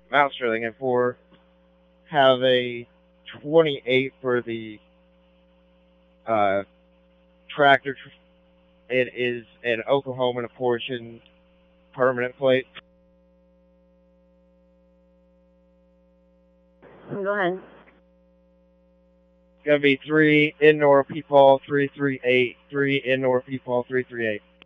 Mouse Drilling, and 4 have a 28 for the tractor. It is an Oklahoma apportioned permanent plate. Go ahead. It's going to be 3 in North Peepaw 338, 3 in North Peepaw 338.